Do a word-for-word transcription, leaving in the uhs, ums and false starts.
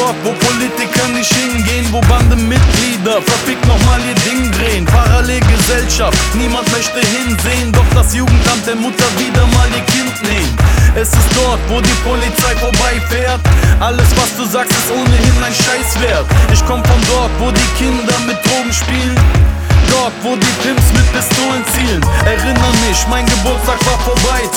dort, wo Politiker nicht hingehen, wo Bandenmitglieder verfickt nochmal ihr Ding drehen. Parallelgesellschaft, niemand möchte hinsehen, doch das Jugendamt der Mutter wieder mal ihr Kind nehmen. Es ist dort, wo die Polizei vorbeifährt, alles was du sagst ist ohnehin ein Scheißwert. Ich komm von dort, wo die Kinder mit Drogen spielen, dort, wo die Pimps mit Pistolen zielen. Erinner mich, mein Geburtstag war vorbei.